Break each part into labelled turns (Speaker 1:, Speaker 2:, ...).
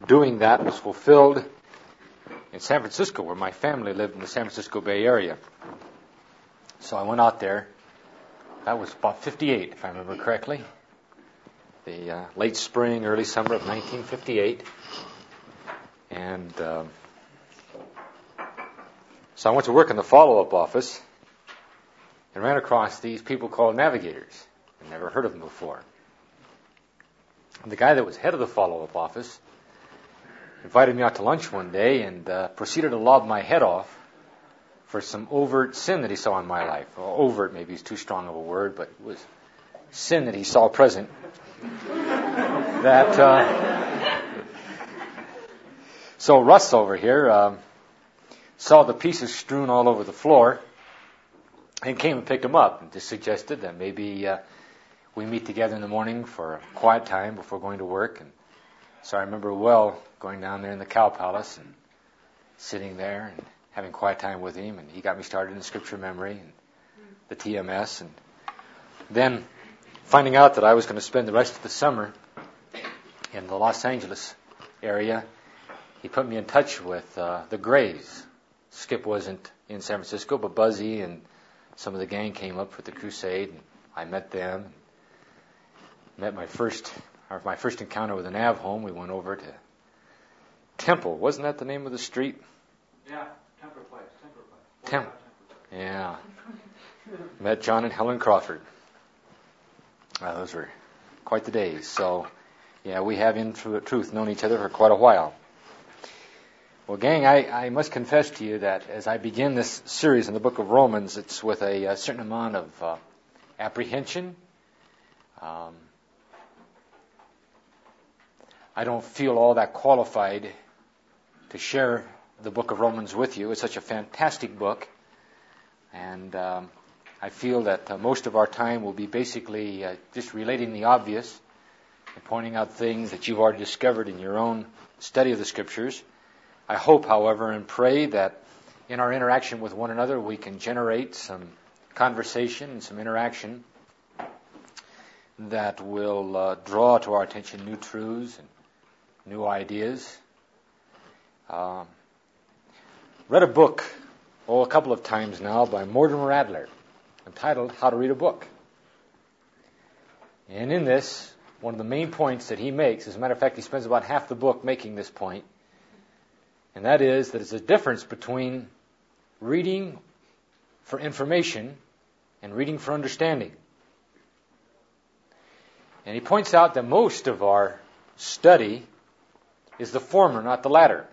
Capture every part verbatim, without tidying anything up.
Speaker 1: doing that was fulfilled in San Francisco, where my family lived in the San Francisco Bay Area. So I went out there. That was about fifty-eight, if I remember correctly. The uh, late spring, early summer of nineteen fifty-eight. And uh, so I went to work in the follow-up office and ran across these people called navigators. I'd never heard of them before. And the guy that was head of the follow-up office invited me out to lunch one day and uh, proceeded to lob my head off for some overt sin that he saw in my life. Well, overt maybe is too strong of a word, but it was sin that he saw present. that uh, so Russ over here um, saw the pieces strewn all over the floor and came and picked them up and just suggested that maybe uh, we meet together in the morning for a quiet time before going to work. And so I remember well going down there in the Cow Palace and sitting there and having quiet time with him, and he got me started in scripture memory and the T M S, and then finding out that I was going to spend the rest of the summer in the Los Angeles area, he put me in touch with uh, the Grays. Skip wasn't in San Francisco, but Buzzy and some of the gang came up for the crusade, and I met them. Met my first, or my first encounter with the Nav home. We went over to Temple. Wasn't that the name of the street?
Speaker 2: Yeah. Temple Place, Temple Place.
Speaker 1: Temple. Yeah. Met John and Helen Crawford. Uh, those were quite the days. So, yeah, we have in truth known each other for quite a while. Well, gang, I, I must confess to you that as I begin this series in the book of Romans, it's with a, a certain amount of uh, apprehension. Um, I don't feel all that qualified to share the book of Romans with you. It's such a fantastic book, and um, I feel that uh, most of our time will be basically uh, just relating the obvious and pointing out things that you've already discovered in your own study of the Scriptures. I hope, however, and pray that in our interaction with one another we can generate some conversation and some interaction that will uh, draw to our attention new truths and new ideas. Um, read a book, oh, a couple of times now, by Mortimer Adler, entitled How to Read a Book. And in this, one of the main points that he makes, as a matter of fact, he spends about half the book making this point, and that is that it's a difference between reading for information and reading for understanding. And he points out that most of our study is the former, not the latter.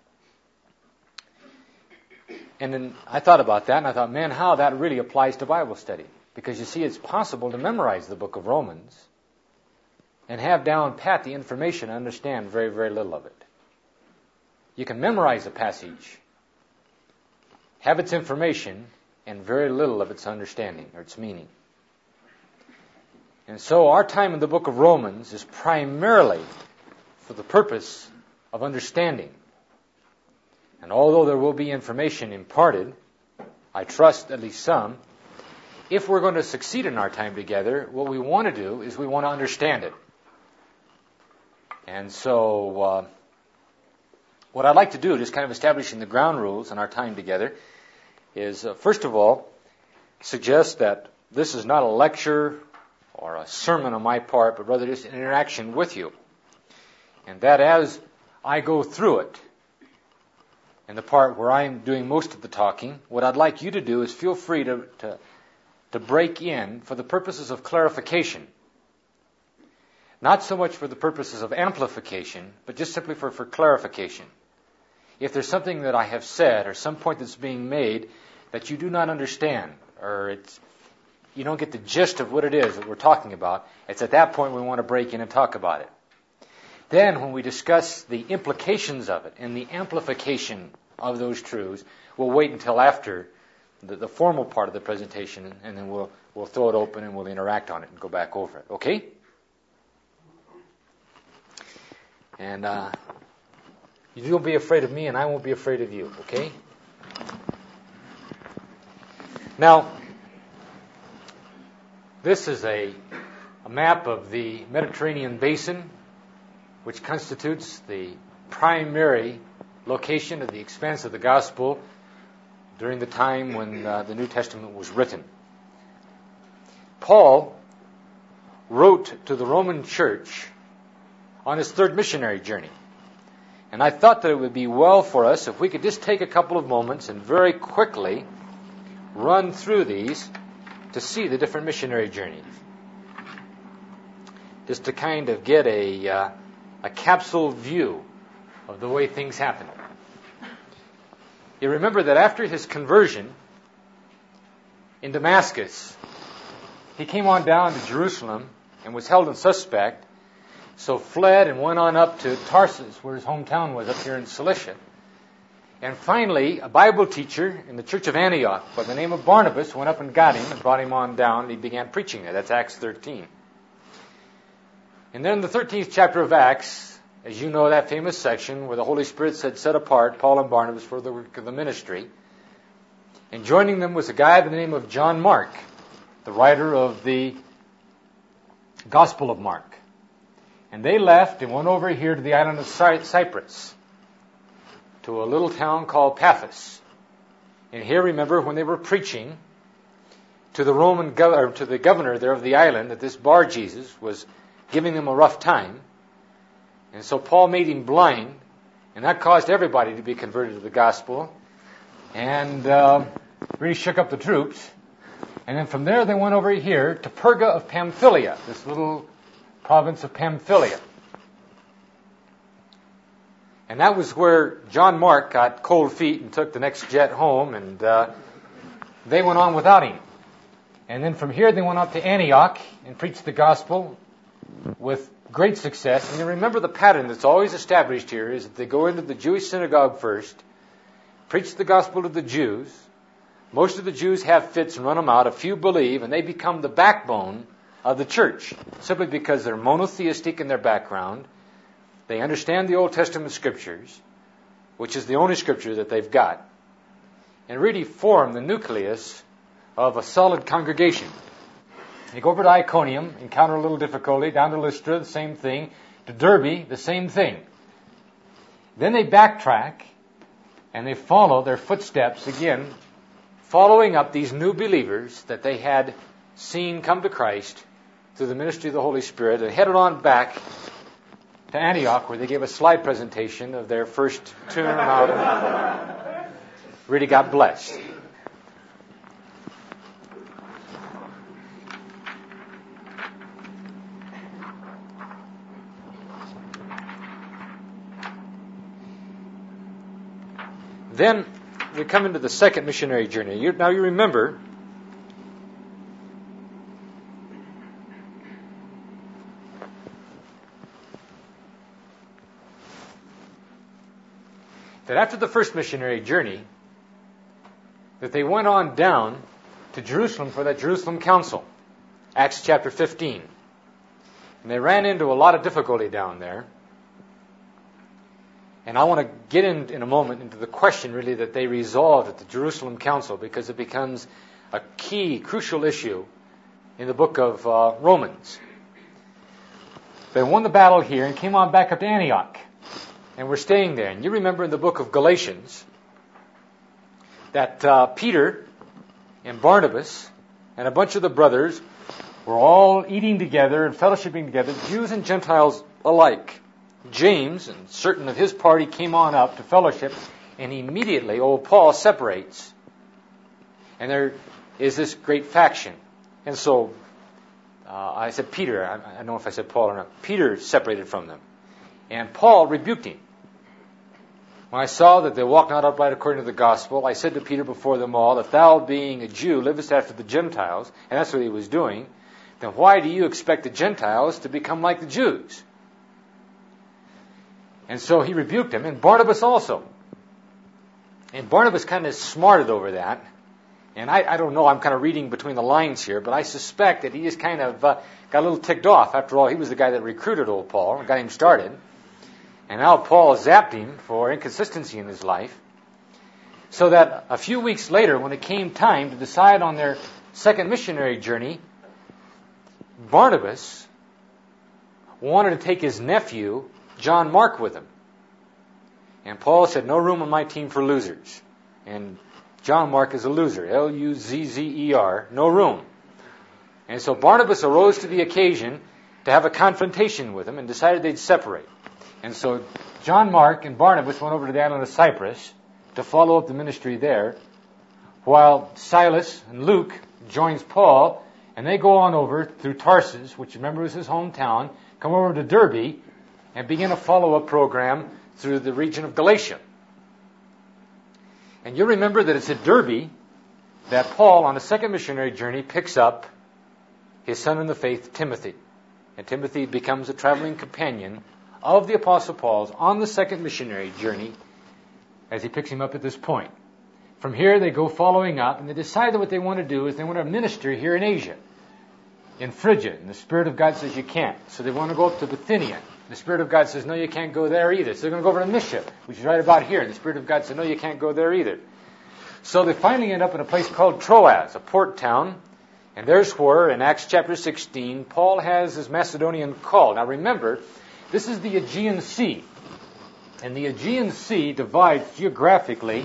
Speaker 1: And then I thought about that, and I thought, man, how that really applies to Bible study. Because you see, it's possible to memorize the book of Romans and have down pat the information and understand very, very little of it. You can memorize a passage, have its information, and very little of its understanding or its meaning. And so our time in the book of Romans is primarily for the purpose of understanding. And although there will be information imparted, I trust at least some, if we're going to succeed in our time together, what we want to do is we want to understand it. And so uh, what I'd like to do, just kind of establishing the ground rules in our time together, is uh, first of all, suggest that this is not a lecture or a sermon on my part, but rather just an interaction with you. And that as I go through it, in the part where I'm doing most of the talking, what I'd like you to do is feel free to, to, to break in for the purposes of clarification. Not so much for the purposes of amplification, but just simply for, for clarification. If there's something that I have said or some point that's being made that you do not understand, or it's, you don't get the gist of what it is that we're talking about, it's at that point we want to break in and talk about it. Then when we discuss the implications of it and the amplification of those truths, we'll wait until after the, the formal part of the presentation, and then we'll we'll throw it open and we'll interact on it and go back over it. Okay? And uh, you won't be afraid of me, and I won't be afraid of you. Okay? Now, this is a, a map of the Mediterranean basin, which constitutes the primary location of the expanse of the gospel during the time when uh, the New Testament was written. Paul wrote to the Roman church on his third missionary journey. And I thought that it would be well for us if we could just take a couple of moments and very quickly run through these to see the different missionary journeys. Just to kind of get a, uh, a capsule view of the way things happen. You remember that after his conversion in Damascus, he came on down to Jerusalem and was held in suspect, so fled and went on up to Tarsus, where his hometown was, up here in Cilicia. And finally, a Bible teacher in the church of Antioch by the name of Barnabas went up and got him and brought him on down, and he began preaching there. That's Acts thirteen. And then in the thirteenth chapter of Acts, as you know, that famous section where the Holy Spirit said, set apart Paul and Barnabas for the work of the ministry. And joining them was a guy by the name of John Mark, the writer of the Gospel of Mark. And they left and went over here to the island of Cyprus, to a little town called Paphos. And here, remember, when they were preaching to the Roman gov- or to the governor there of the island, that this Bar Jesus was giving them a rough time. And so Paul made him blind, and that caused everybody to be converted to the gospel, and uh, really shook up the troops. And then from there they went over here to Perga of Pamphylia, this little province of Pamphylia. And that was where John Mark got cold feet and took the next jet home, and uh, they went on without him. And then from here they went up to Antioch and preached the gospel with great success. And you remember the pattern that's always established here is that they go into the Jewish synagogue first, preach the gospel to the Jews. Most of the Jews have fits and run them out. A few believe, and they become the backbone of the church, simply because they're monotheistic in their background. They understand the Old Testament scriptures, which is the only scripture that they've got, and really form the nucleus of a solid congregation. They go over to Iconium, encounter a little difficulty, down to Lystra, the same thing, to Derbe, the same thing. Then they backtrack, and they follow their footsteps again, following up these new believers that they had seen come to Christ through the ministry of the Holy Spirit, and headed on back to Antioch, where they gave a slide presentation of their first term out and really got blessed. Then we come into the second missionary journey. You, now you remember that after the first missionary journey, that they went on down to Jerusalem for that Jerusalem council, Acts chapter fifteen. And they ran into a lot of difficulty down there. And I want to get in in a moment into the question really that they resolved at the Jerusalem council, because it becomes a key, crucial issue in the book of uh, Romans. They won the battle here and came on back up to Antioch. And we're staying there. And you remember in the book of Galatians that uh, Peter and Barnabas and a bunch of the brothers were all eating together and fellowshipping together, Jews and Gentiles alike. James and certain of his party came on up to fellowship, and immediately old Paul separates. And there is this great faction. And so uh, I said Peter, I, I don't know if I said Paul or not. Peter separated from them. And Paul rebuked him. When I saw that they walked not upright according to the gospel, I said to Peter before them all, if thou being a Jew livest after the Gentiles, and that's what he was doing, then why do you expect the Gentiles to become like the Jews? And so he rebuked him, and Barnabas also. And Barnabas kind of smarted over that. And I, I don't know, I'm kind of reading between the lines here, but I suspect that he just kind of uh, got a little ticked off. After all, he was the guy that recruited old Paul and got him started. And now Paul zapped him for inconsistency in his life. So that a few weeks later, when it came time to decide on their second missionary journey, Barnabas wanted to take his nephew, John Mark, with him. And Paul said, no room on my team for losers. And John Mark is a loser, L U Z Z E R, no room. And so Barnabas arose to the occasion to have a confrontation with him and decided they'd separate. And so John Mark and Barnabas went over to the island of Cyprus to follow up the ministry there, while Silas and Luke joins Paul, and they go on over through Tarsus, which remember was his hometown, come over to Derbe, and begin a follow-up program through the region of Galatia. And you'll remember that it's at Derbe that Paul, on a second missionary journey, picks up his son in the faith, Timothy. And Timothy becomes a traveling companion of the Apostle Paul's on the second missionary journey as he picks him up at this point. From here, they go following up, and they decide that what they want to do is they want to minister here in Asia, in Phrygia. And the Spirit of God says you can't. So they want to go up to Bithynia. The Spirit of God says, no, you can't go there either. So they're going to go over to Mysia, which is right about here. And the Spirit of God says, no, you can't go there either. So they finally end up in a place called Troas, a port town. And there's where, in Acts chapter sixteen, Paul has his Macedonian call. Now remember, this is the Aegean Sea. And the Aegean Sea divides geographically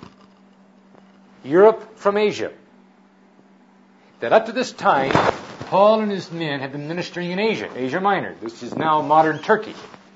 Speaker 1: Europe from Asia. That up to this time, Paul and his men have been ministering in Asia, Asia Minor, which is now modern Turkey.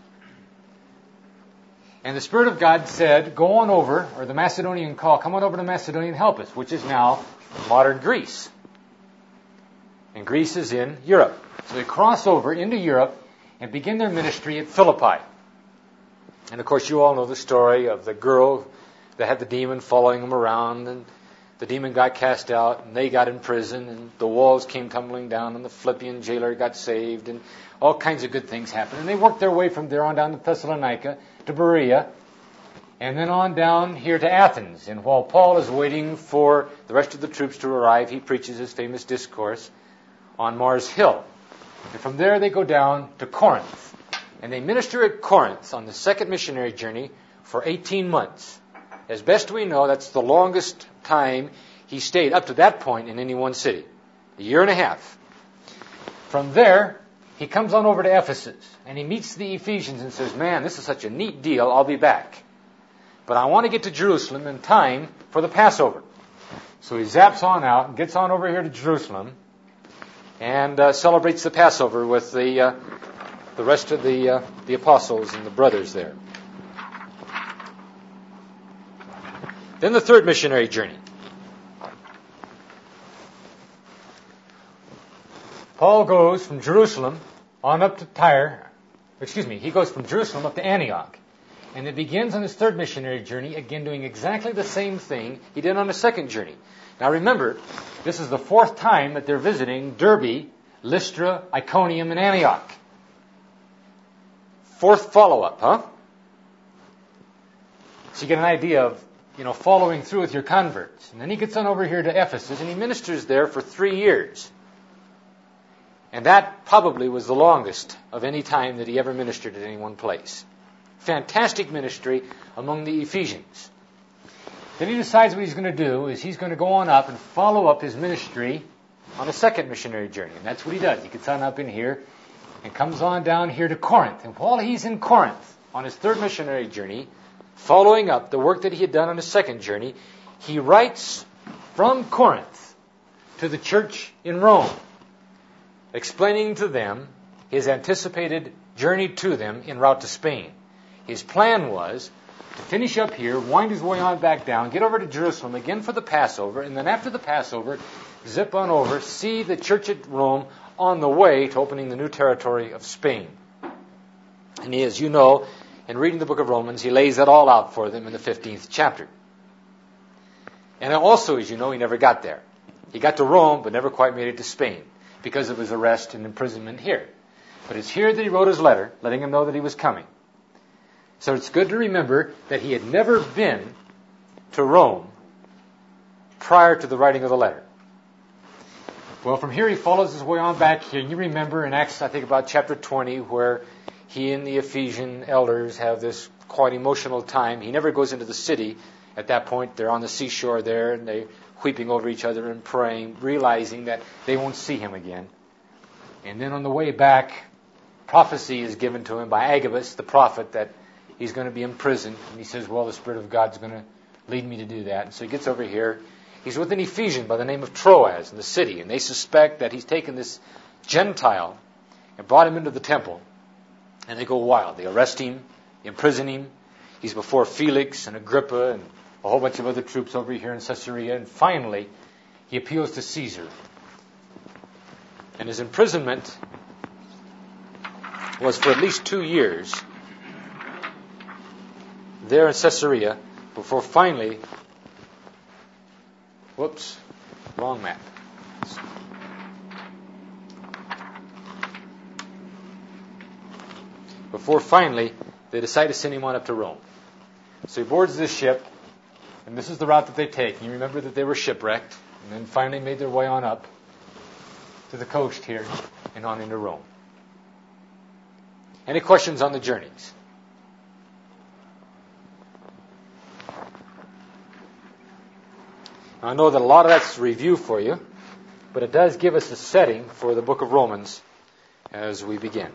Speaker 1: And the Spirit of God said, go on over, or the Macedonian call, come on over to Macedonia and help us, which is now modern Greece. And Greece is in Europe. So they cross over into Europe and begin their ministry at Philippi. And of course you all know the story of the girl that had the demon following them around, and the demon got cast out, and they got in prison, and the walls came tumbling down, and the Philippian jailer got saved, and all kinds of good things happened. And they worked their way from there on down to Thessalonica, to Berea, and then on down here to Athens. And while Paul is waiting for the rest of the troops to arrive, he preaches his famous discourse on Mars Hill. And from there they go down to Corinth. And they minister at Corinth on the second missionary journey for eighteen months. As best we know, that's the longest time he stayed up to that point in any one city. A year and a half. From there, he comes on over to Ephesus, and he meets the Ephesians and says, man, this is such a neat deal, I'll be back. But I want to get to Jerusalem in time for the Passover. So he zaps on out and gets on over here to Jerusalem and uh, celebrates the Passover with the uh, the rest of the uh, the apostles and the brothers there. Then the third missionary journey. Paul goes from Jerusalem on up to Tyre. Excuse me, he goes from Jerusalem up to Antioch. And it begins on his third missionary journey, again doing exactly the same thing he did on the second journey. Now remember, this is the fourth time that they're visiting Derbe, Lystra, Iconium, and Antioch. Fourth follow-up, huh? So you get an idea of, you know, following through with your converts. And then he gets on over here to Ephesus, and he ministers there for three years. And that probably was the longest of any time that he ever ministered at any one place. Fantastic ministry among the Ephesians. Then he decides what he's going to do is he's going to go on up and follow up his ministry on a second missionary journey. And that's what he does. He gets on up in here and comes on down here to Corinth. And while he's in Corinth on his third missionary journey, following up the work that he had done on his second journey, he writes from Corinth to the church in Rome, explaining to them his anticipated journey to them en route to Spain. His plan was to finish up here, wind his way on back down, get over to Jerusalem again for the Passover, and then after the Passover, zip on over, see the church at Rome on the way to opening the new territory of Spain. And he, as you know, in reading the book of Romans, he lays that all out for them in the fifteenth chapter. And also, as you know, he never got there. He got to Rome, but never quite made it to Spain because of his arrest and imprisonment here. But it's here that he wrote his letter, letting him know that he was coming. So it's good to remember that he had never been to Rome prior to the writing of the letter. Well, from here he follows his way on back here. And you remember in Acts, I think about chapter twenty, where he and the Ephesian elders have this quite emotional time. He never goes into the city at that point. They're on the seashore there, and they're weeping over each other and praying, realizing that they won't see him again. And then on the way back, prophecy is given to him by Agabus, the prophet, that he's going to be imprisoned. And he says, well, the Spirit of God's going to lead me to do that. And so he gets over here. He's with an Ephesian by the name of Troas in the city. And they suspect that he's taken this Gentile and brought him into the temple. And they go wild. They arrest him, imprison him. He's before Felix and Agrippa and a whole bunch of other troops over here in Caesarea. And finally, he appeals to Caesar. And his imprisonment was for at least two years there in Caesarea before finally, whoops, wrong map. Before finally they decide to send him on up to Rome. So he boards this ship, and this is the route that they take. You remember that they were shipwrecked, and then finally made their way on up to the coast here and on into Rome. Any questions on the journeys? Now, I know that a lot of that's review for you, but it does give us a setting for the book of Romans as we begin.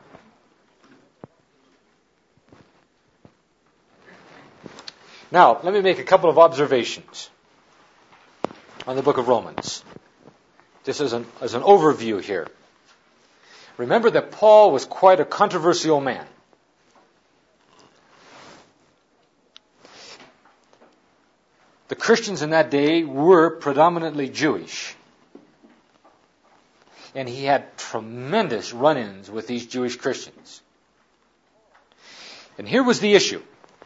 Speaker 1: Now, let me make a couple of observations on the book of Romans. Just as an, as an overview here. Remember that Paul was quite a controversial man. The Christians in that day were predominantly Jewish. And he had tremendous run-ins with these Jewish Christians. And here was the issue.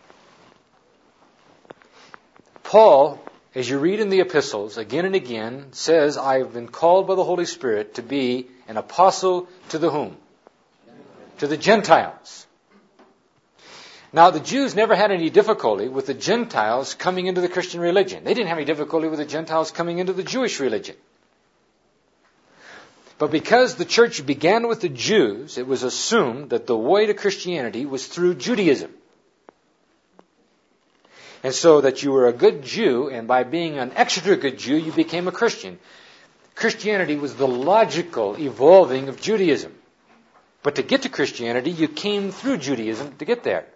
Speaker 1: Paul, as you read in the epistles, again and again, says, I've been called by the Holy Spirit to be an apostle to the whom? To the Gentiles. Now, the Jews never had any difficulty with the Gentiles coming into the Christian religion. They didn't have any difficulty with the Gentiles coming into the Jewish religion. But because the church began with the Jews, it was assumed that the way to Christianity was through Judaism. And so that you were a good Jew, and by being an extra good Jew, you became a Christian. Christianity was the logical evolving of Judaism. But to get to Christianity, you came through Judaism to get there.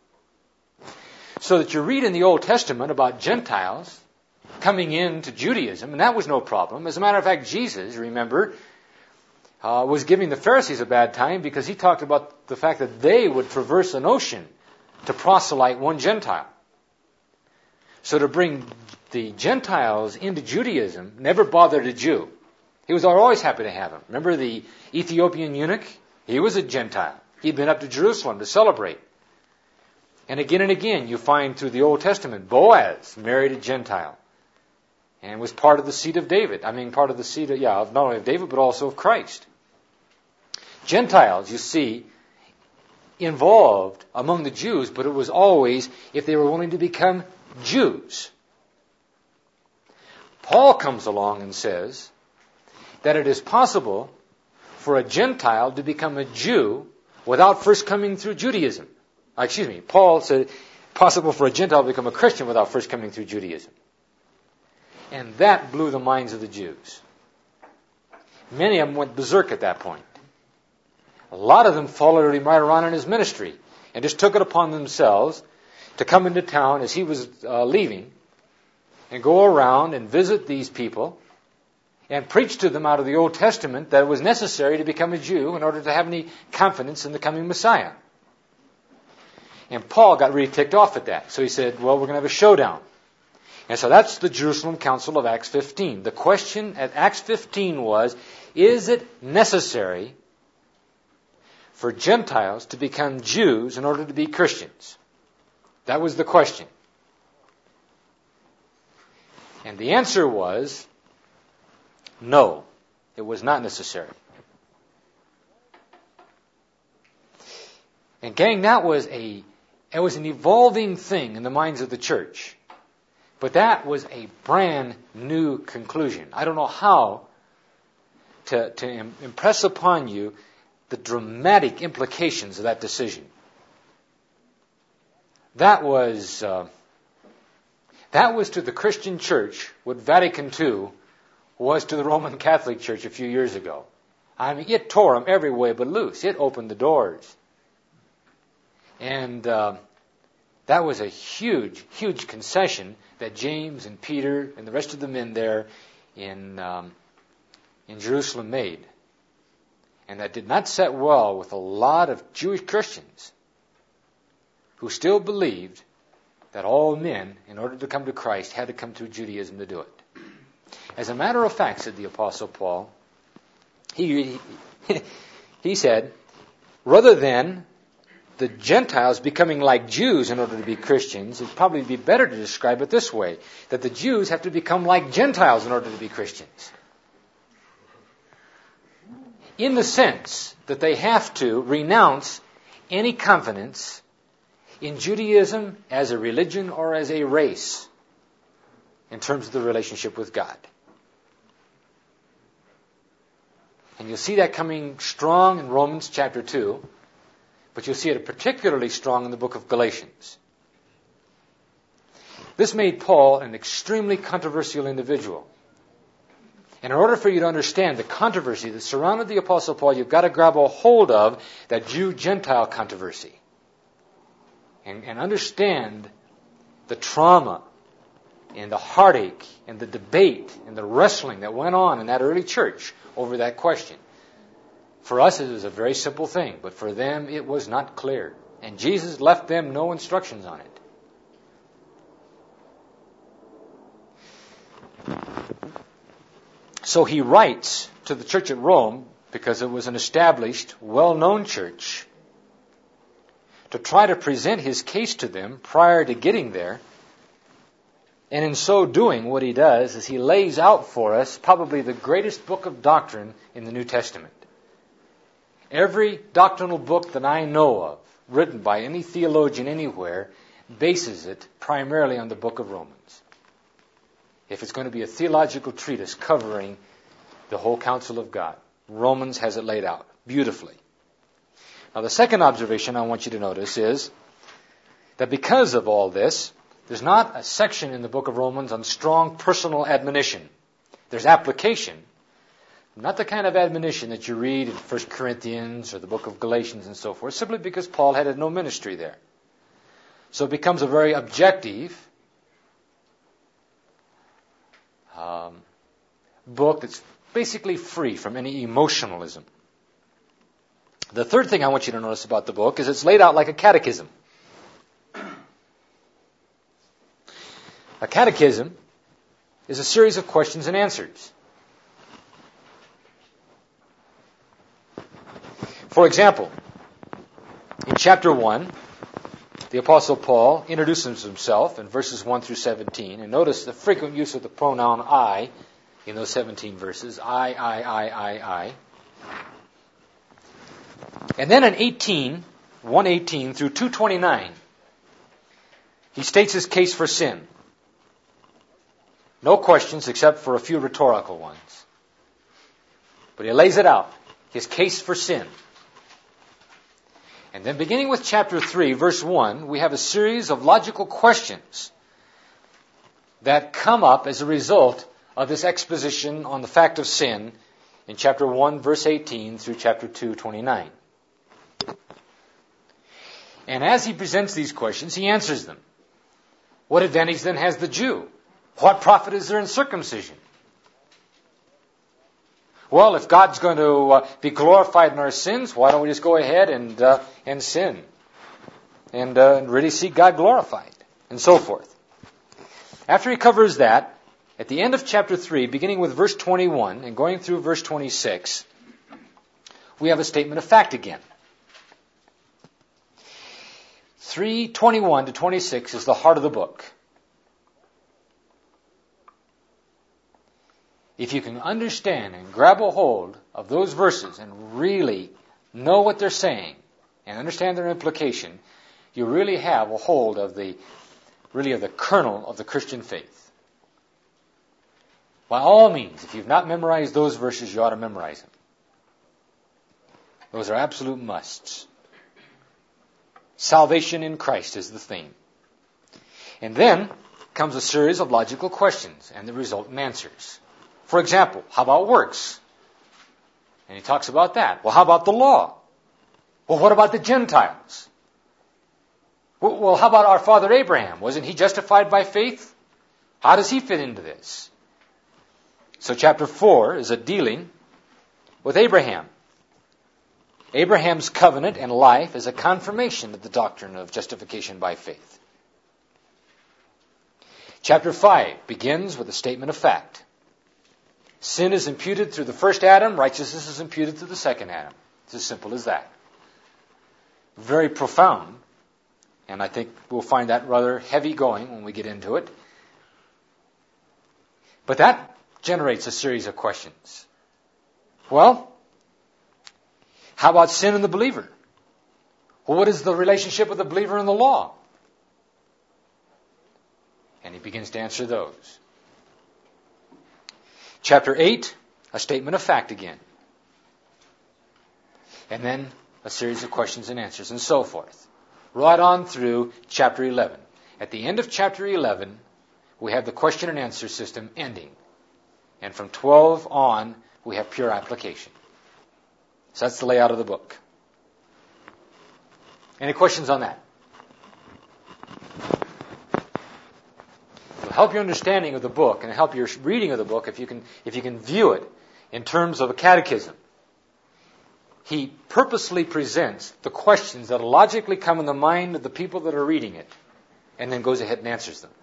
Speaker 1: So that you read in the Old Testament about Gentiles coming into Judaism, and that was no problem. As a matter of fact, Jesus, remember, uh, was giving the Pharisees a bad time because he talked about the fact that they would traverse an ocean to proselyte one Gentile. So to bring the Gentiles into Judaism never bothered a Jew. He was always happy to have them. Remember the Ethiopian eunuch? He was a Gentile. He'd been up to Jerusalem to celebrate. And again and again, you find through the Old Testament, Boaz married a Gentile and was part of the seed of David. I mean, part of the seed of, yeah, of not only of David, but also of Christ. Gentiles, you see, involved among the Jews, but it was always if they were willing to become Jews. Paul comes along and says that it is possible for a Gentile to become a Jew without first coming through Judaism. Uh, excuse me, Paul said possible for a Gentile to become a Christian without first coming through Judaism. And that blew the minds of the Jews. Many of them went berserk at that point. A lot of them followed him right around in his ministry and just took it upon themselves to come into town as he was uh, leaving and go around and visit these people and preach to them out of the Old Testament that it was necessary to become a Jew in order to have any confidence in the coming Messiah. And Paul got really ticked off at that. So he said, well, we're going to have a showdown. And so that's the Jerusalem Council of Acts fifteen. The question at Acts fifteen was, is it necessary for Gentiles to become Jews in order to be Christians? That was the question. And the answer was, no, it was not necessary. And gang, that was a, it was an evolving thing in the minds of the church. But that was a brand new conclusion. I don't know how to, to impress upon you the dramatic implications of that decision. That was uh, that was to the Christian church what Vatican Two was to the Roman Catholic Church a few years ago. I mean, it tore them every way but loose. It opened the doors. And uh, That was a huge, huge concession that James and Peter and the rest of the men there in um, in Jerusalem made. And that did not set well with a lot of Jewish Christians who still believed that all men, in order to come to Christ, had to come through Judaism to do it. As a matter of fact, said the Apostle Paul, he, he, he said, rather than the Gentiles becoming like Jews in order to be Christians, it'd probably be better to describe it this way, that the Jews have to become like Gentiles in order to be Christians. In the sense that they have to renounce any confidence in Judaism as a religion or as a race in terms of the relationship with God. And you'll see that coming strong in Romans chapter two, but you'll see it particularly strong in the book of Galatians. This made Paul an extremely controversial individual. And in order for you to understand the controversy that surrounded the Apostle Paul, you've got to grab a hold of that Jew-Gentile controversy. And, and understand the trauma and the heartache and the debate and the wrestling that went on in that early church over that question. For us, it was a very simple thing, but for them, it was not clear. And Jesus left them no instructions on it. So he writes to the church at Rome, because it was an established, well-known church, to try to present his case to them prior to getting there. And in so doing, what he does is he lays out for us probably the greatest book of doctrine in the New Testament. Every doctrinal book that I know of, written by any theologian anywhere, bases it primarily on the book of Romans. If it's going to be a theological treatise covering the whole counsel of God, Romans has it laid out beautifully. Now, the second observation I want you to notice is that because of all this, there's not a section in the book of Romans on strong personal admonition. There's application, not the kind of admonition that you read in First Corinthians or the book of Galatians and so forth, simply because Paul had no ministry there. So it becomes a very objective um, book that's basically free from any emotionalism. The third thing I want you to notice about the book is it's laid out like a catechism. A catechism is a series of questions and answers. For example, in chapter one, the Apostle Paul introduces himself in verses one through seventeen, and notice the frequent use of the pronoun I in those seventeen verses. I, I, I, I, I. And then in eighteen, one eighteen through two twenty-nine, he states his case for sin. No questions except for a few rhetorical ones. But he lays it out, his case for sin. And then beginning with chapter three, verse one, we have a series of logical questions that come up as a result of this exposition on the fact of sin in chapter one, verse eighteen through chapter two, twenty-nine. And as he presents these questions, he answers them. What advantage then has the Jew? What profit is there in circumcision? Well, if God's going to uh, be glorified in our sins, why don't we just go ahead and uh, and sin and uh, really see God glorified, and so forth. After he covers that, at the end of chapter three, beginning with verse twenty-one and going through verse twenty-six, we have a statement of fact again. three twenty-one to twenty-six is the heart of the book. If you can understand and grab a hold of those verses and really know what they're saying and understand their implication, you really have a hold of the really of the kernel of the Christian faith. By all means, if you've not memorized those verses, you ought to memorize them. Those are absolute musts. Salvation in Christ is the theme. And then comes a series of logical questions and the resultant answers. For example, how about works? And he talks about that. Well, how about the law? Well, what about the Gentiles? Well, how about our father Abraham? Wasn't he justified by faith? How does he fit into this? So chapter four is a dealing with Abraham. Abraham's covenant and life is a confirmation of the doctrine of justification by faith. Chapter five begins with a statement of fact. Sin is imputed through the first Adam, righteousness is imputed through the second Adam. It's as simple as that. Very profound, and I think we'll find that rather heavy going when we get into it. But that generates a series of questions. Well, how about sin and the believer? Well, what is the relationship of the believer and the law? And he begins to answer those. Chapter eight, a statement of fact again. And then a series of questions and answers and so forth. Right on through chapter eleven. At the end of chapter eleven, we have the question and answer system ending. And from twelve on, we have pure application. So that's the layout of the book. Any questions on that? It'll help your understanding of the book and help your reading of the book if you can if you can view it in terms of a catechism. He purposely presents the questions that logically come in the mind of the people that are reading it, and then goes ahead and answers them.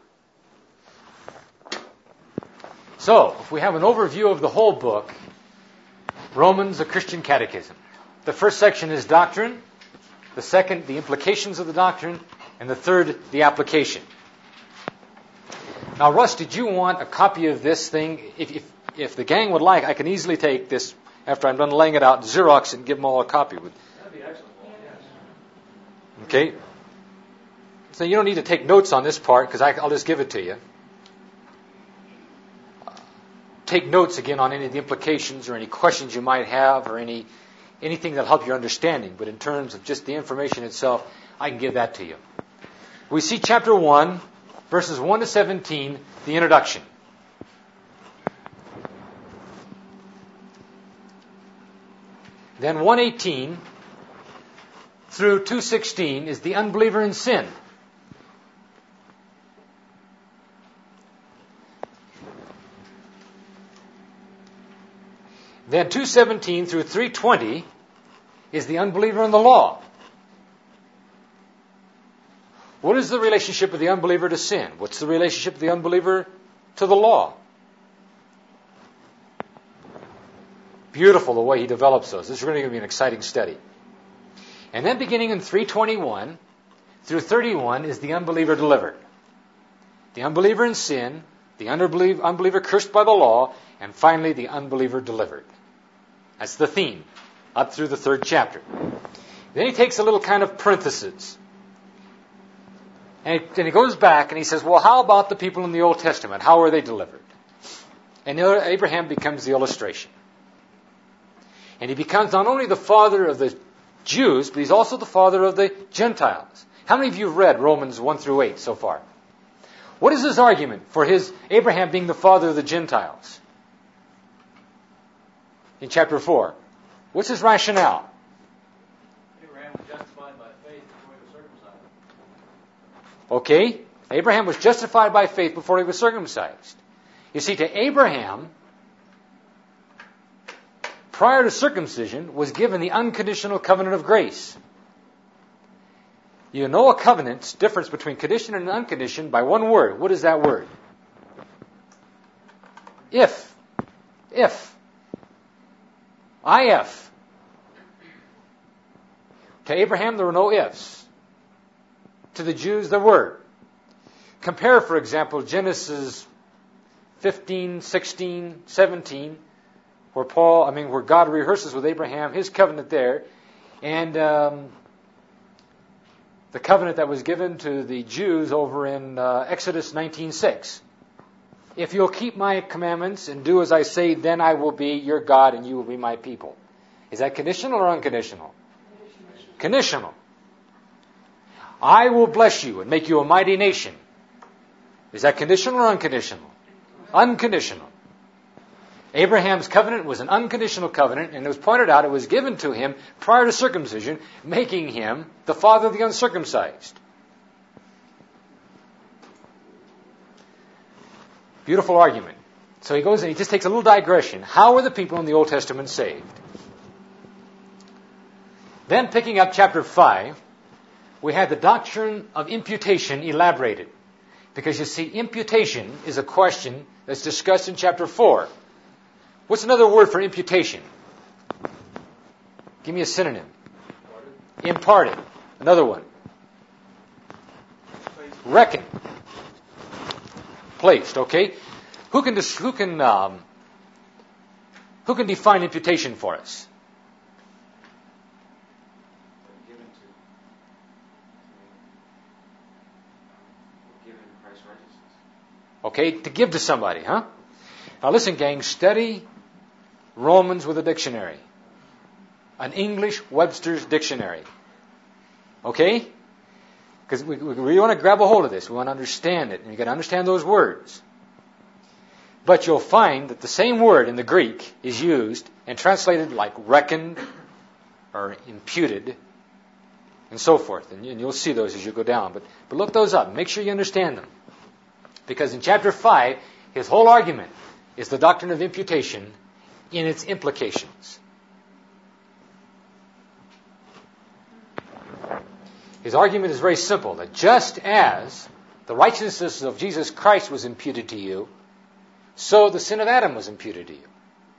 Speaker 1: So, if we have an overview of the whole book, Romans, a Christian catechism. The first section is doctrine, the second, the implications of the doctrine, and the third, the application. Now, Russ, did you want a copy of this thing? If, if, if the gang would like, I can easily take this, after I'm done laying it out, Xerox and give them all a copy.
Speaker 2: That'd be excellent. Yes.
Speaker 1: Okay? So you don't need to take notes on this part, because I'll just give it to you. Take notes again on any of the implications or any questions you might have or any anything that'll help your understanding. But in terms of just the information itself, I can give that to you. We see chapter one, verses one to seventeen, the introduction. Then one eighteen through two sixteen is the unbeliever in sin. Then two seventeen through three twenty is the unbeliever in the law. What is the relationship of the unbeliever to sin? What's the relationship of the unbeliever to the law? Beautiful the way he develops those. This is really going to be an exciting study. And then beginning in three twenty-one through thirty-one is the unbeliever delivered. The unbeliever in sin, the unbeliever, unbeliever cursed by the law, and finally the unbeliever delivered. That's the theme, up through the third chapter. Then he takes a little kind of parenthesis. And he, and he goes back and he says, well, how about the people in the Old Testament? How were they delivered? And Abraham becomes the illustration. And he becomes not only the father of the Jews, but he's also the father of the Gentiles. How many of you have read Romans one through eight so far? What is his argument for his Abraham being the father of the Gentiles? In chapter four. What's his rationale?
Speaker 2: Abraham was justified by faith before he was circumcised.
Speaker 1: Okay. Abraham was justified by faith before he was circumcised. You see, to Abraham, prior to circumcision, was given the unconditional covenant of grace. You know a covenant's difference between condition and unconditioned by one word. What is that word? If. If. I F. To Abraham, there were no ifs. To the Jews, there were. Compare, for example, Genesis fifteen, sixteen, seventeen, where Paul, I mean, where God rehearses with Abraham his covenant there, and um, the covenant that was given to the Jews over in uh, Exodus nineteen six. If you'll keep my commandments and do as I say, then I will be your God and you will be my people. Is that conditional or unconditional? Conditional. Conditional. I will bless you and make you a mighty nation. Is that conditional or unconditional? Unconditional. Abraham's covenant was an unconditional covenant, and it was pointed out it was given to him prior to circumcision, making him the father of the uncircumcised. Beautiful argument. So he goes and he just takes a little digression. How were the people in the Old Testament saved? Then picking up chapter five, we had the doctrine of imputation elaborated. Because you see, imputation is a question that's discussed in chapter four. What's another word for imputation? Give me a synonym. Imparted. Imparted. Another one. Placed. Reckon. Placed. Okay. Who can dis- who can um, who can define imputation for us?
Speaker 3: Given to. Given Christ's righteousness.
Speaker 1: Okay, to give to somebody, huh? Now listen, gang, study Romans with a dictionary. An English Webster's dictionary. Okay? Because we, we really want to grab a hold of this. We want to understand it. And you've got to understand those words. But you'll find that the same word in the Greek is used and translated like reckoned or imputed and so forth. And, you, and you'll see those as you go down. But, but look those up. Make sure you understand them. Because in chapter five, his whole argument is the doctrine of imputation in its implications. His argument is very simple, that just as the righteousness of Jesus Christ was imputed to you, so the sin of Adam was imputed to you.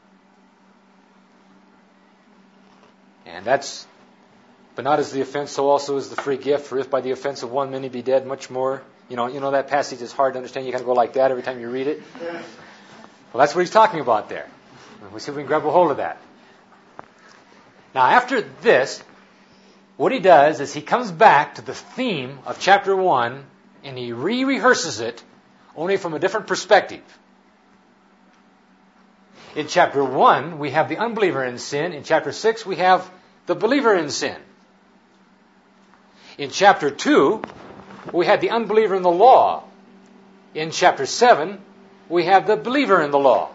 Speaker 1: And that's, but not as the offense, so also is the free gift. For if by the offense of one many be dead, much more. You know, you know that passage is hard to understand. You kind of go like that every time you read it. Well, that's what he's talking about there. We'll see if we can grab a hold of that. Now, after this, what he does is he comes back to the theme of chapter one and he re-rehearses it, only from a different perspective. In chapter one, we have the unbeliever in sin. In chapter six, we have the believer in sin. In chapter two, we had the unbeliever in the law. In chapter seven, we have the believer in the law.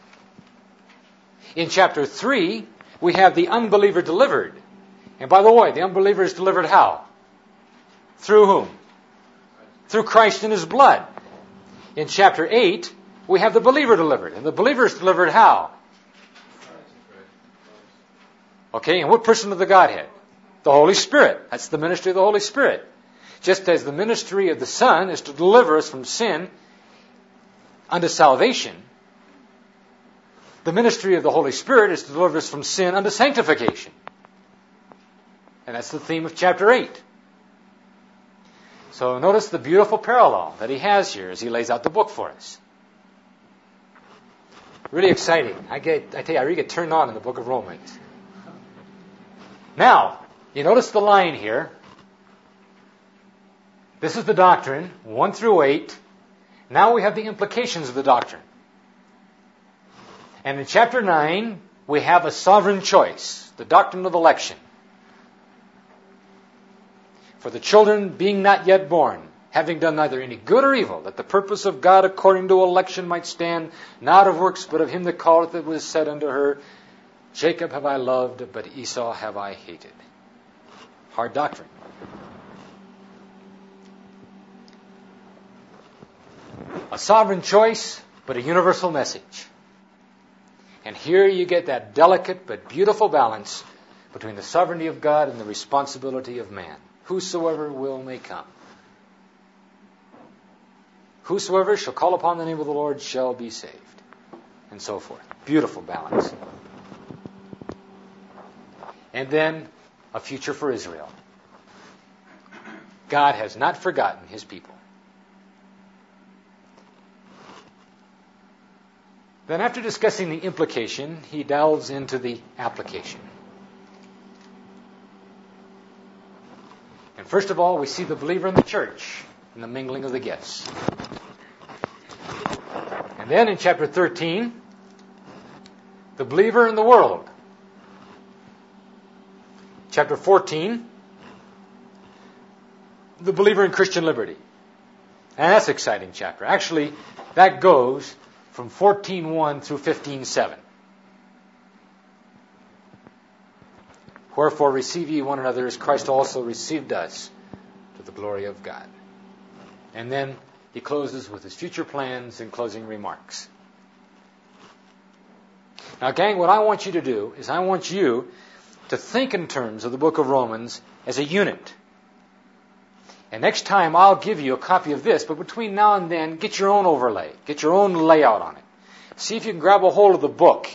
Speaker 1: In chapter three, we have the unbeliever delivered. And by the way, the unbeliever is delivered how? Through whom? Through Christ and His blood. In chapter eight, we have the believer delivered. And the believer is delivered how? Okay, and what person of the Godhead? The Holy Spirit. That's the ministry of the Holy Spirit. Just as the ministry of the Son is to deliver us from sin unto salvation, the ministry of the Holy Spirit is to deliver us from sin unto sanctification. And that's the theme of chapter eight. So notice the beautiful parallel that he has here as he lays out the book for us. Really exciting. I get, I tell you, I really get turned on in the book of Romans. Now, you notice the line here. This is the doctrine, one through eight. Now we have the implications of the doctrine. And in chapter nine, we have a sovereign choice, the doctrine of election. For the children being not yet born, having done neither any good or evil, that the purpose of God according to election might stand, not of works, but of him that calleth, it was said unto her, Jacob have I loved, but Esau have I hated. Hard doctrine. A sovereign choice, but a universal message. And here you get that delicate but beautiful balance between the sovereignty of God and the responsibility of man. Whosoever will may come. Whosoever shall call upon the name of the Lord shall be saved. And so forth. Beautiful balance. And then a future for Israel. God has not forgotten His people. Then after discussing the implication, he delves into the application. And first of all, we see the believer in the church and the mingling of the gifts. And then in chapter thirteen, the believer in the world. Chapter fourteen, the believer in Christian liberty. And that's an exciting chapter. Actually, that goes from fourteen one through fifteen seven. Wherefore receive ye one another as Christ also received us to the glory of God. And then he closes with his future plans and closing remarks. Now, gang, what I want you to do is I want you to think in terms of the book of Romans as a unit. And next time I'll give you a copy of this, but between now and then, get your own overlay. Get your own layout on it. See if you can grab a hold of the book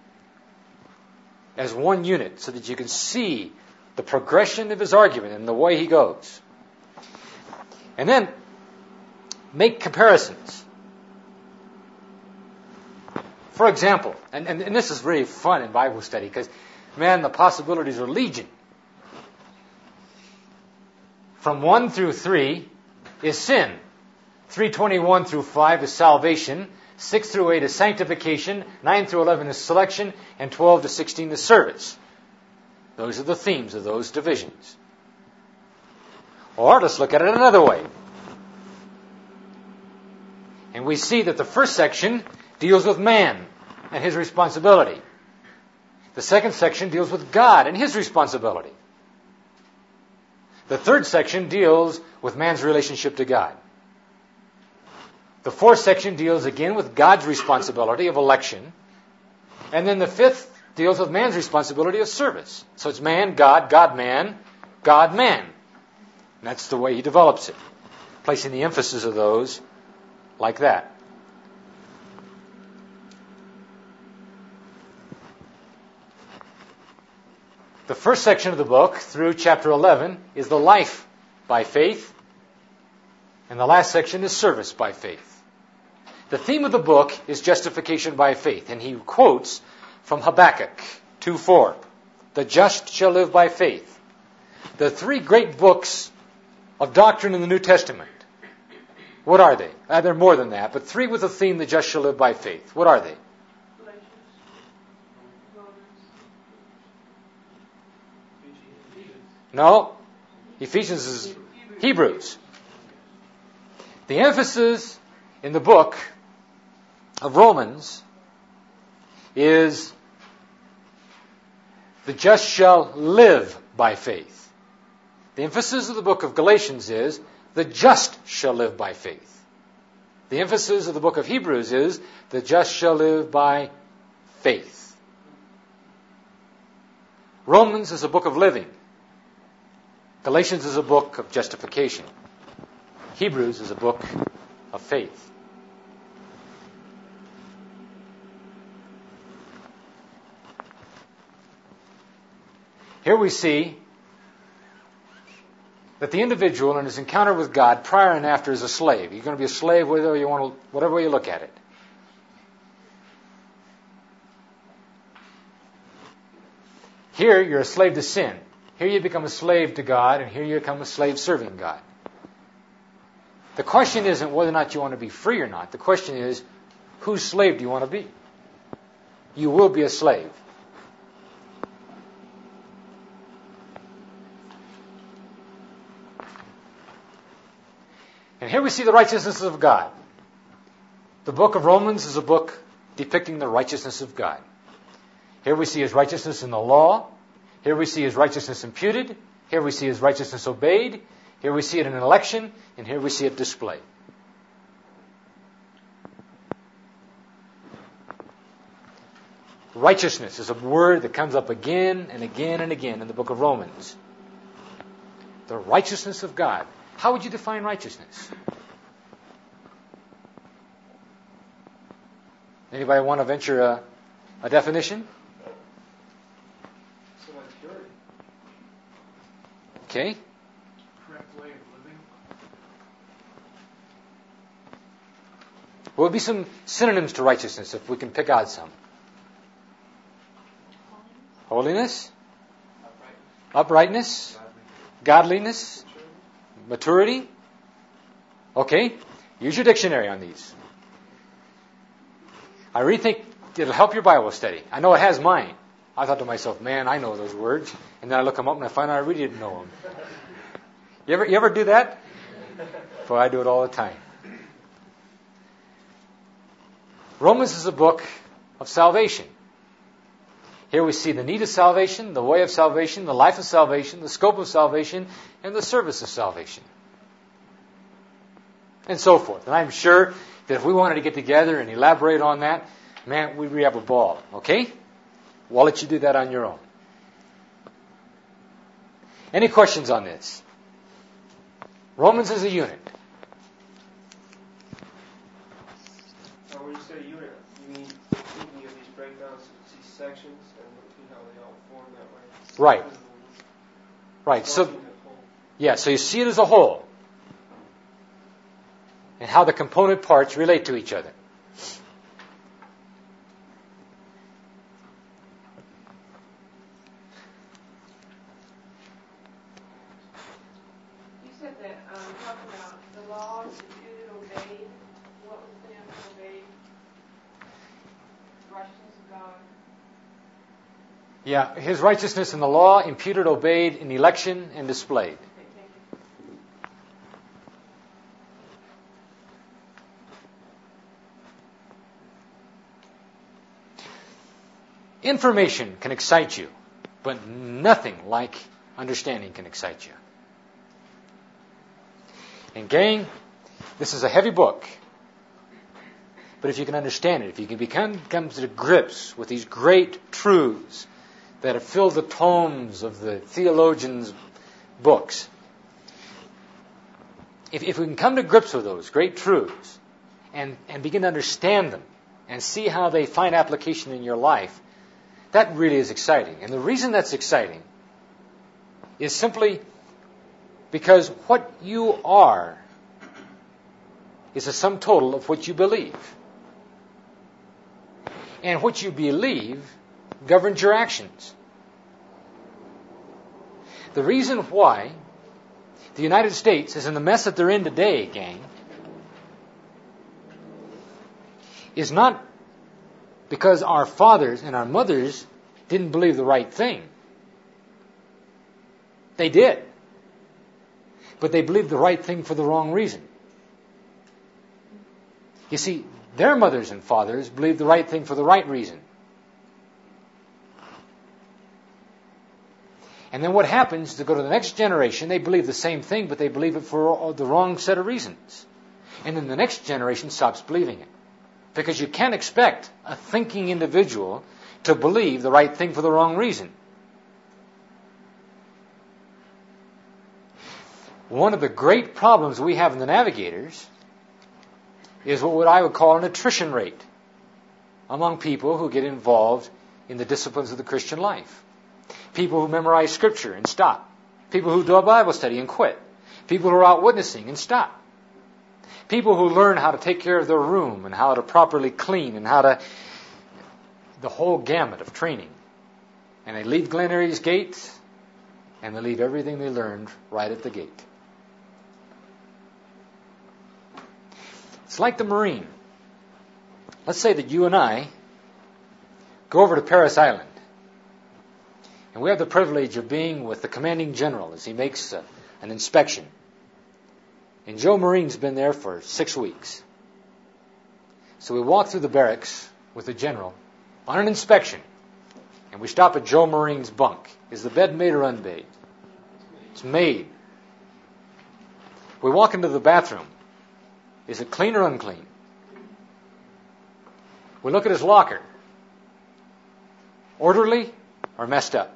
Speaker 1: as one unit so that you can see the progression of his argument and the way he goes. And then make comparisons. For example, and, and, and this is really fun in Bible study because, man, the possibilities are legion. From one through three is sin. three twenty-one through five is salvation. six through eight is sanctification. nine through eleven is selection. And twelve to sixteen is service. Those are the themes of those divisions. Or let's look at it another way. And we see that the first section deals with man and his responsibility. The second section deals with God and his responsibility. The third section deals with man's relationship to God. The fourth section deals again with God's responsibility of election. And then the fifth deals with man's responsibility of service. So it's man, God, God, man, God, man. And that's the way he develops it, placing the emphasis of those like that. The first section of the book, through chapter eleven, is the life by faith. And the last section is service by faith. The theme of the book is justification by faith. And he quotes from Habakkuk two four. The just shall live by faith. The three great books of doctrine in the New Testament. What are they? Uh, they're more than that, but three with the theme, the just shall live by faith. What are they? No. Ephesians is Hebrews. The emphasis in the book of Romans is the just shall live by faith. The emphasis of the book of Galatians is the just shall live by faith. The emphasis of the book of Hebrews is the just shall live by faith. Romans is a book of living. Galatians is a book of justification. Hebrews is a book of faith. Here we see that the individual in his encounter with God prior and after is a slave. You're going to be a slave whether you want to, whatever way you look at it. Here you're a slave to sin. Here you become a slave to God, and here you become a slave serving God. The question isn't whether or not you want to be free or not. The question is, whose slave do you want to be? You will be a slave. And here we see the righteousness of God. The book of Romans is a book depicting the righteousness of God. Here we see his righteousness in the law. Here we see his righteousness imputed. Here we see his righteousness obeyed. Here we see it in an election. And here we see it displayed. Righteousness is a word that comes up again and again and again in the book of Romans. The righteousness of God. How would you define righteousness? Anybody want to venture a, a definition?
Speaker 3: So like purity.
Speaker 1: Okay.
Speaker 2: Correct way of living.
Speaker 1: What would be some synonyms to righteousness if we can pick out some? Holiness. Uprightness. Uprightness. Godliness. Maturity. Okay. Use your dictionary on these. I really think it'll help your Bible study. I know it has mine. I thought to myself, man, I know those words. And then I look them up and I find out I really didn't know them. You ever, you ever do that? Well, I do it all the time. Romans is a book of salvation. Here we see the need of salvation, the way of salvation, the life of salvation, the scope of salvation, and the service of salvation. and so forth. And I'm sure that if we wanted to get together and elaborate on that, man, we'd have a ball. Okay? Well, I'll let you do that on your own. Any questions on this? Romans is a unit.
Speaker 4: Now, when you say unit, you mean thinking of these breakdowns, these sections, and how they all form that way?
Speaker 1: Right. Right. So, yeah, so you see it as a whole. And how the component parts relate to each other.
Speaker 5: You said that, um, talking about the laws that Judah obeyed. What was the name of obeyed? Righteousness of God.
Speaker 1: Yeah, his righteousness in the law, imputed, obeyed in election, and displayed.
Speaker 5: Okay, thank you.
Speaker 1: Information can excite you, but nothing like understanding can excite you. And gang, this is a heavy book. But if you can understand it, if you can become come to grips with these great truths that have filled the tomes of the theologians' books, if, if we can come to grips with those great truths and, and begin to understand them and see how they find application in your life, that really is exciting. And the reason that's exciting is simply because what you are is a sum total of what you believe. And what you believe governs your actions. The reason why the United States is in the mess that they're in today, gang, is not because our fathers and our mothers didn't believe the right thing. They did. But they believed the right thing for the wrong reason. You see, their mothers and fathers believed the right thing for the right reason. And then what happens to go to the next generation, they believe the same thing, but they believe it for the wrong set of reasons. And then the next generation stops believing it. Because you can't expect a thinking individual to believe the right thing for the wrong reason. One of the great problems we have in the Navigators is what I would call an attrition rate among people who get involved in the disciplines of the Christian life. People who memorize Scripture and stop. People who do a Bible study and quit. People who are out witnessing and stop. People who learn how to take care of their room and how to properly clean and how to... the whole gamut of training. And they leave Glen Airy's gate and they leave everything they learned right at the gate. It's like the Marine. Let's say that you and I go over to Paris Island. And we have the privilege of being with the commanding general as he makes a, an inspection. And Joe Marine's been there for six weeks. So we walk through the barracks with the general on an inspection. And we stop at Joe Marine's bunk. Is the bed made or unmade? It's made. We walk into the bathroom. Is it clean or unclean? We look at his locker. Orderly or messed up?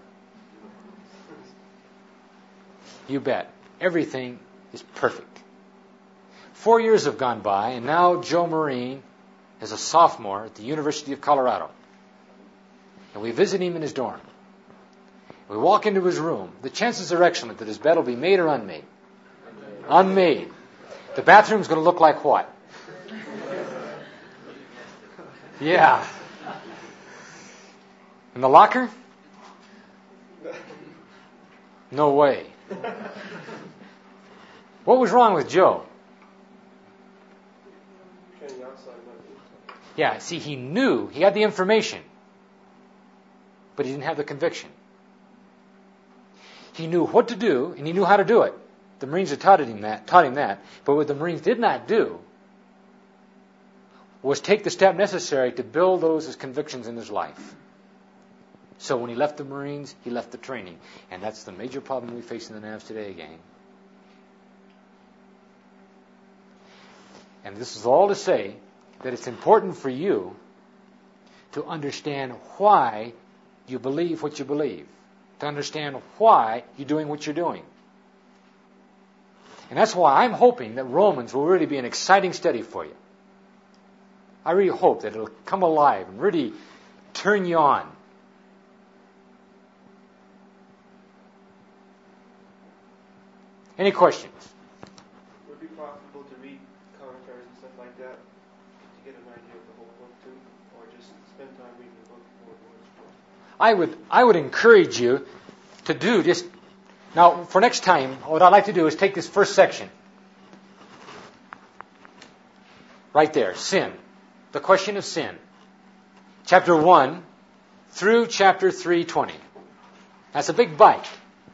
Speaker 1: You bet. Everything is perfect. Four years have gone by, and now Joe Marine is a sophomore at the University of Colorado. And we visit him in his dorm. We walk into his room. The chances are excellent that his bed will be made or unmade. Unmade. The bathroom's going to look like what? Yeah. And the locker? No way. What was wrong with Joe? Yeah, see, he knew, he had the information, but he didn't have the conviction. He knew what to do, and he knew how to do it. The Marines had taught him that, taught him that. But what the Marines did not do was take the step necessary to build those as convictions in his life. So when he left the Marines, he left the training. And that's the major problem we face in the Navs today, gang. And this is all to say that it's important for you to understand why you believe what you believe, to understand why you're doing what you're doing. And that's why I'm hoping that Romans will really be an exciting study for you. I really hope that it'll come alive and really turn you on. Any questions?
Speaker 4: Would it be profitable to read commentaries and stuff like that to get an idea of the whole book too? Or just spend time reading the book for what it's for?
Speaker 1: I would I would encourage you to do just now for next time. What I'd like to do is take this first section right there, sin, the question of sin, chapter one through chapter three twenty. That's a big bite.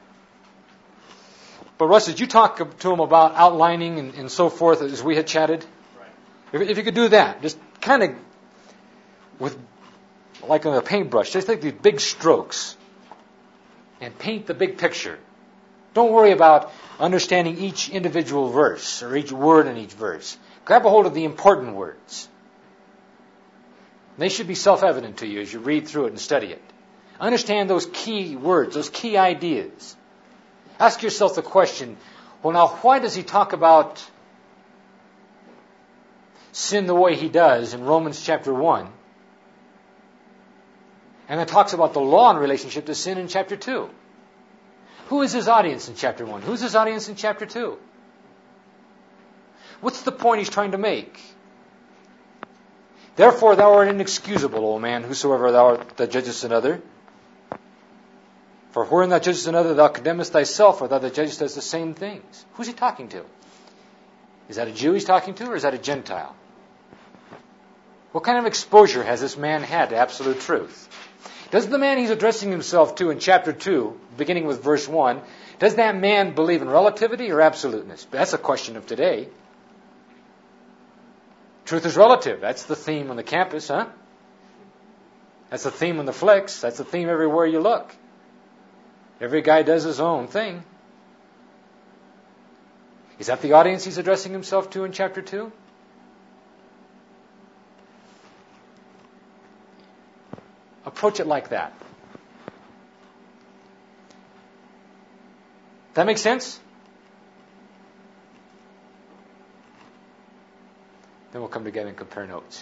Speaker 1: But Russ, did you talk to him about outlining and, and so forth as we had chatted?
Speaker 2: Right.
Speaker 1: If, if you could do that, just kind of with like on a paintbrush, just take these big strokes and paint the big picture. Don't worry about understanding each individual verse or each word in each verse. Grab a hold of the important words. They should be self-evident to you as you read through it and study it. Understand those key words, those key ideas. Ask yourself the question, well now, why does he talk about sin the way he does in Romans chapter one? And then talks about the law in relationship to sin in chapter two. Who is his audience in chapter one? Who's his audience in chapter two? What's the point he's trying to make? Therefore thou art inexcusable, O man, whosoever thou art that judgest another. For wherein thou judgest another, thou condemnest thyself, or thou that judgest does the same things. Who's he talking to? Is that a Jew he's talking to, or is that a Gentile? What kind of exposure has this man had to absolute truth? Does the man he's addressing himself to in chapter two, beginning with verse one, does that man believe in relativity or absoluteness? That's a question of today. Truth is relative. That's the theme on the campus, huh? That's the theme on the flicks. That's the theme everywhere you look. Every guy does his own thing. Is that the audience he's addressing himself to in chapter two? Approach it like that. That make sense? Then we'll come together and compare notes.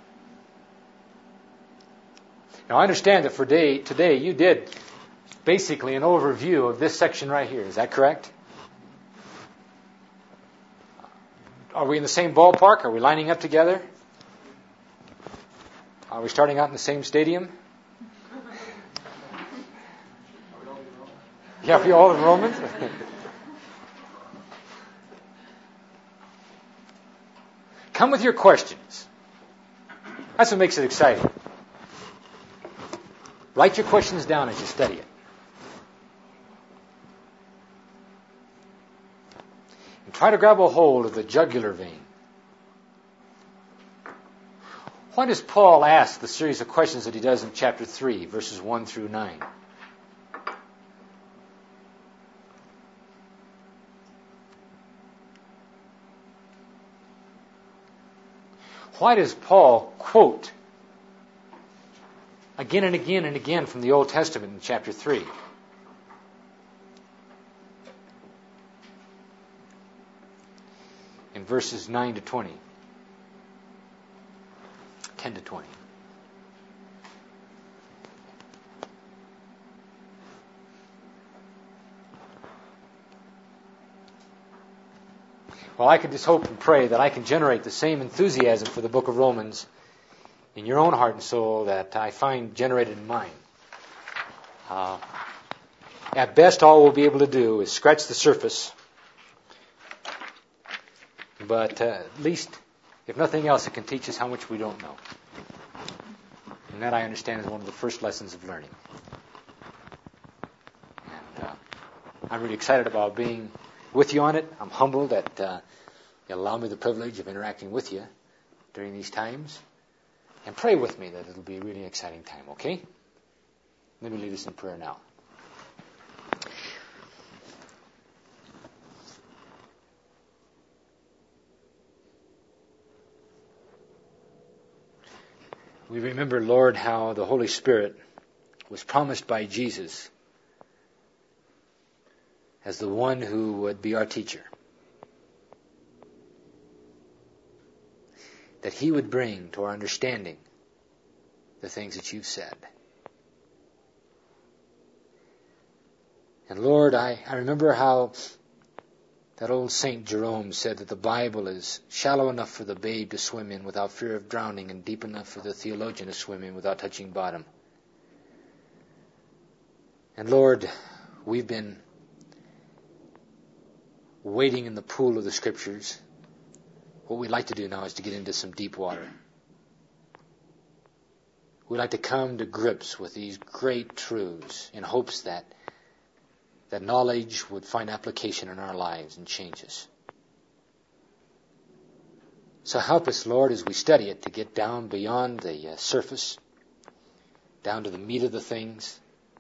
Speaker 1: Now I understand that for day, today you did basically an overview of this section right here. Is that correct? Are we in the same ballpark? Are we lining up together? Are we starting out in the same stadium? Yeah, we all in Romans? Come with your questions. That's what makes it exciting. Write your questions down as you study it. And try to grab a hold of the jugular vein. Why does Paul ask the series of questions that he does in chapter three, verses one through nine? Why does Paul quote again and again and again from the Old Testament in chapter three? In verses nine to twenty. ten to twenty. Well, I can just hope and pray that I can generate the same enthusiasm for the book of Romans in your own heart and soul that I find generated in mine. Uh, at best, all we'll be able to do is scratch the surface. But uh, at least, if nothing else, it can teach us how much we don't know. And that, I understand, is one of the first lessons of learning. And uh, I'm really excited about being with you on it. I'm humbled that uh, you allow me the privilege of interacting with you during these times. And pray with me that it'll be a really exciting time, okay? Let me lead us in prayer now. We remember, Lord, how the Holy Spirit was promised by Jesus as the one who would be our teacher. That He would bring to our understanding the things that you've said. And Lord, I, I remember how that old Saint Jerome said that the Bible is shallow enough for the babe to swim in without fear of drowning, and deep enough for the theologian to swim in without touching bottom. And Lord, we've been wading in the pool of the Scriptures. What we'd like to do now is to get into some deep water. We'd like to come to grips with these great truths in hopes that that knowledge would find application in our lives and change us. So help us, Lord, as we study it, to get down beyond the uh, surface, down to the meat of the things,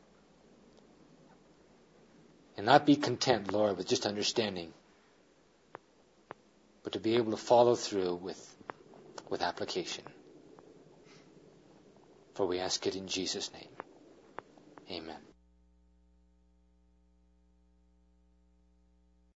Speaker 1: and not be content, Lord, with just understanding, but to be able to follow through with, with application. For we ask it in Jesus' name. Amen.